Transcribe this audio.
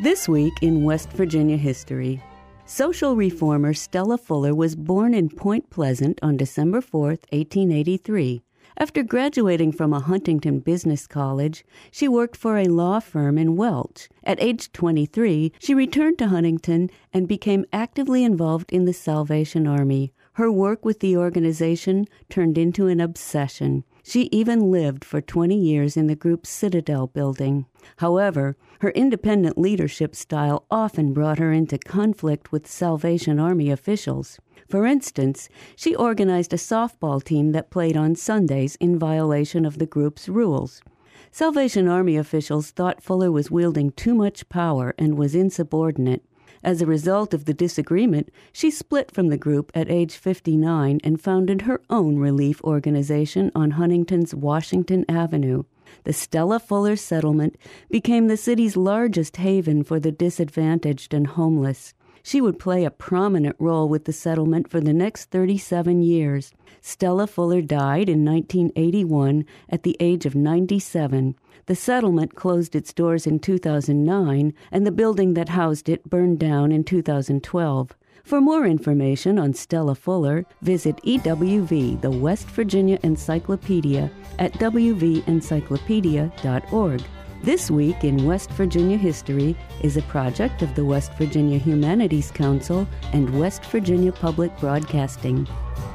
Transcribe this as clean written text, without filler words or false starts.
This week in West Virginia history, social reformer Stella Fuller was born in Point Pleasant on December 4, 1883. After graduating from a Huntington Business College, she worked for a law firm in Welch. At age 23, she returned to Huntington and became actively involved in the Salvation Army. Her work with the organization turned into an obsession. She even lived for 20 years in the group's Citadel building. However, her independent leadership style often brought her into conflict with Salvation Army officials. For instance, she organized a softball team that played on Sundays in violation of the group's rules. Salvation Army officials thought Fuller was wielding too much power and was insubordinate. As a result of the disagreement, she split from the group at age 59 and founded her own relief organization on Huntington's Washington Avenue. The Stella Fuller Settlement became the city's largest haven for the disadvantaged and homeless. She would play a prominent role with the settlement for the next 37 years. Stella Fuller died in 1981 at the age of 97. The settlement closed its doors in 2009, and the building that housed it burned down in 2012. For more information on Stella Fuller, visit EWV, the West Virginia Encyclopedia, at wvencyclopedia.org. This Week in West Virginia History is a project of the West Virginia Humanities Council and West Virginia Public Broadcasting.